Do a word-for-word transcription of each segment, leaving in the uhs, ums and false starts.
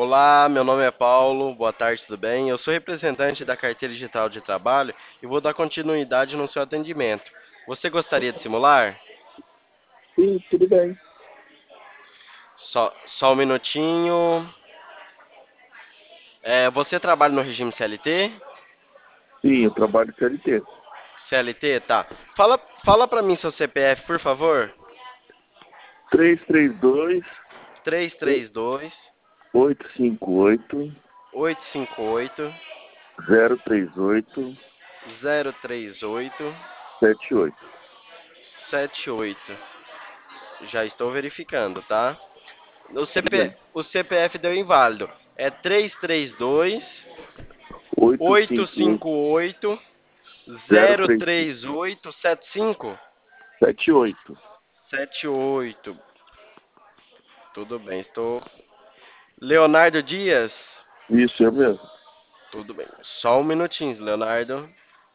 Olá, meu nome é Paulo. Boa tarde, tudo bem? Eu sou representante da Carteira Digital de Trabalho e vou dar continuidade no seu atendimento. Você gostaria de simular? Sim, tudo bem. Só, só um minutinho. É, você trabalha no regime C L T? Sim, eu trabalho C L T. C L T, tá. Fala, fala para mim seu C P F, por favor. três três dois, Três três dois, oito cinco oito, oito cinco oito, zero três oito, zero três oito, sete oito. sete oito. Já estou verificando, tá? O Tudo C P, bem. o C P F deu inválido. É três três dois, oito oito cinco oito, cinco oito, zero zero três três oito sete cinco sete oito. sete oito. Tudo bem, estou. Leonardo Dias? Isso, eu mesmo. Tudo bem. Só um minutinho, Leonardo.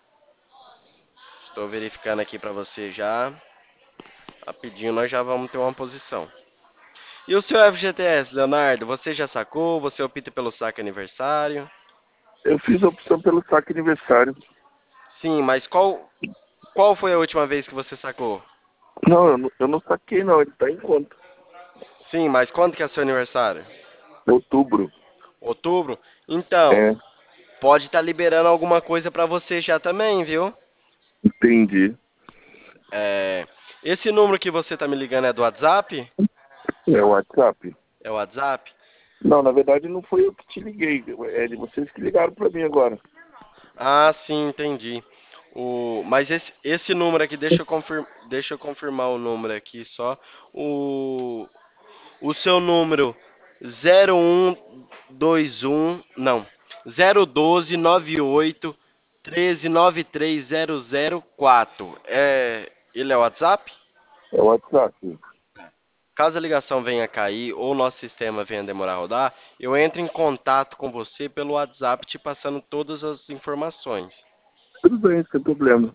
Estou verificando aqui para você já. Rapidinho nós já vamos ter uma posição. E o seu F G T S, Leonardo? Você já sacou? Você opta pelo saque aniversário? Eu fiz a opção pelo saque aniversário. Sim, mas qual, qual foi a última vez que você sacou? Não, eu não, eu não saquei não, ele está em conta. Sim, mas quando que é seu aniversário? Outubro. Outubro? Então, É, pode estar liberando alguma coisa para você já também, viu? entendi. É, esse número que você tá me ligando é do WhatsApp? É o WhatsApp. É o WhatsApp? Não, na verdade não foi eu que te liguei. É de vocês que ligaram para mim agora. Ah, sim, entendi. O, mas esse, esse número aqui, deixa eu, confir, deixa eu confirmar o número aqui só. O, o seu número zero um dois um, não, zero um dois nove oito um três nove três zero zero quatro. É, ele é o WhatsApp? É o WhatsApp. Caso a ligação venha a cair ou nosso sistema venha demorar a rodar, eu entro em contato com você pelo WhatsApp te passando todas as informações. Tudo bem, sem problema.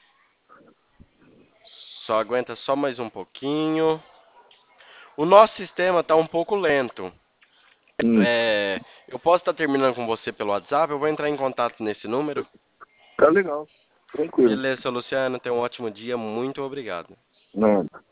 Só aguenta só mais um pouquinho. O nosso sistema está um pouco lento. Hum, É, eu posso estar terminando com você pelo WhatsApp, eu vou entrar em contato nesse número. tá legal. Tranquilo. Beleza, Luciano, tenha um ótimo dia, muito obrigado. Nada.